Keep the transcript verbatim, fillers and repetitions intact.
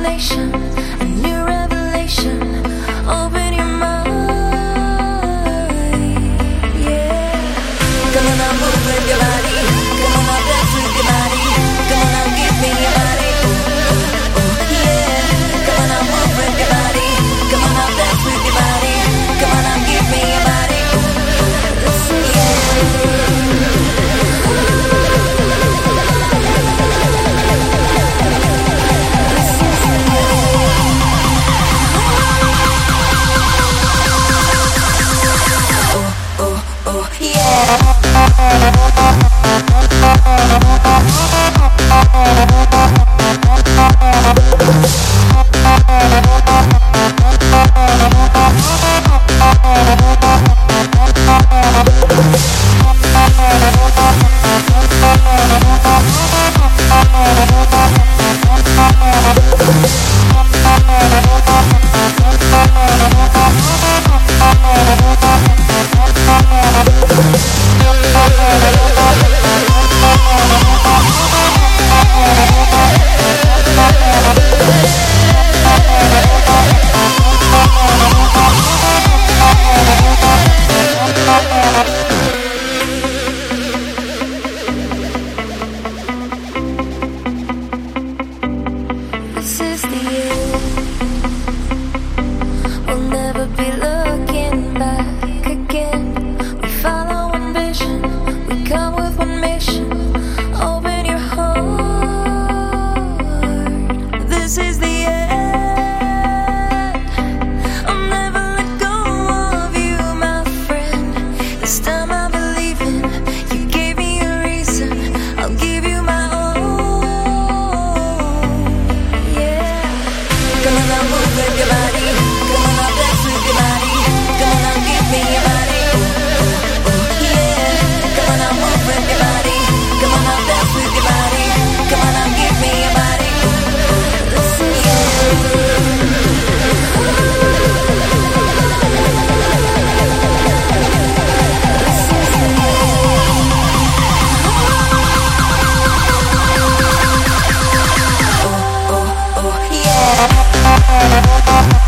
imagination, a new revelation. Open your mind, yeah. Come on now, move with your body. Come on now, dance with your body. Come on now, give me your body. Ooh, ooh, ooh, yeah. Come on now, move with your body. Come on now, dance with your body. Come on now, give me your body. Ooh, ooh, listen, yeah. Yeah.